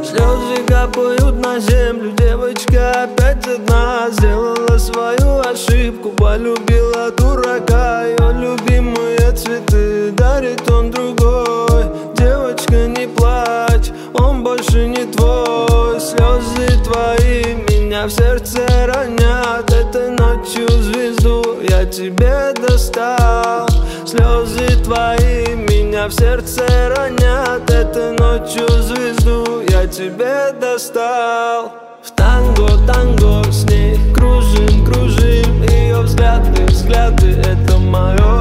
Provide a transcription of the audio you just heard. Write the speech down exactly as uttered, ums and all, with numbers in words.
Слезы капают на землю, девочка опять одна. Сделала свою ошибку, полюбила дурака. Ее любимые цветы дарит он другой. Девочка, не плачь, он больше не твой. Слезы твои меня в сердце ранят. Этой ночью звезду я тебе достал. Слезы твои меня в сердце ранят. Этой ночью звезду я тебе достал. В танго, танго с ней кружим, кружим. Ее взгляды, взгляды, это мое